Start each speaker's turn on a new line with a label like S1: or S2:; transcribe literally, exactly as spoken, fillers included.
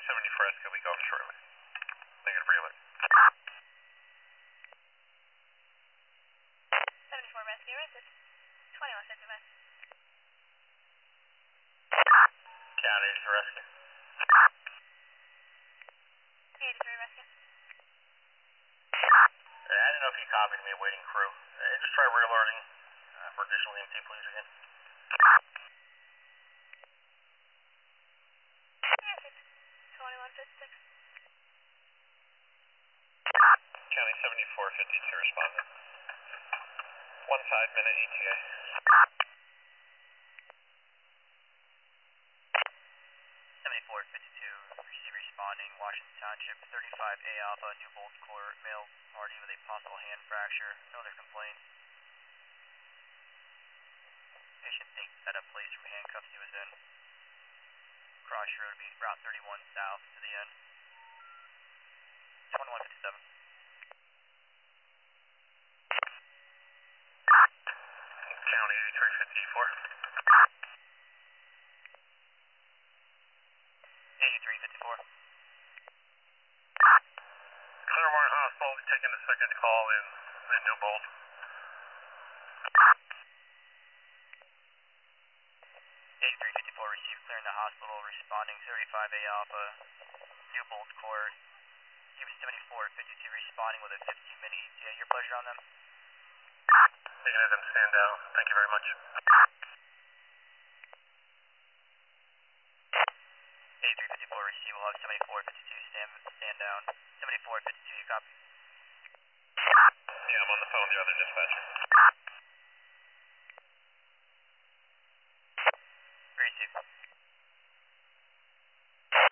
S1: seventy-four S Q will be going shortly. Negative relay.
S2: seventy-four Rescue, this is twenty-one fifty West.
S1: County to rescue.
S2: eighty-three Rescue.
S1: I didn't know if you copied me, waiting crew. Uh, just try re-alerting uh, for additional E M T, please, again.
S2: Yes, it's twenty-one fifty-six.
S1: County seventy-four fifty-two responding. One five minute E T A.
S3: seventy-four fifty-two, receive responding, Washington Township, thirty-five A Alpha, New Bolt Court, male party with a possible hand fracture, no other complaints. Patient thinks set up place from handcuffs he was in. Cross road will be Route thirty-one south to the end. twenty-one fifty-seven.
S1: County eighty-three fifty-four.
S3: eighty-three fifty-four.
S1: Clearwater Hospital is taking a second call in, in New Bolt.
S3: eighty-three fifty-four, received clear in the hospital, responding thirty-five A Alpha, New Bolt Court. Cuba seventy-four fifty-two, responding with a fifteen minute E T A. Your pleasure on them?
S1: You can have them stand down. Thank you very much.
S3: eighty-three fifty-four, receive, we'll have seventy-four fifty-two stand, stand down. seventy-four fifty-two, you copy?
S1: Yeah, I'm on the phone, the other dispatcher.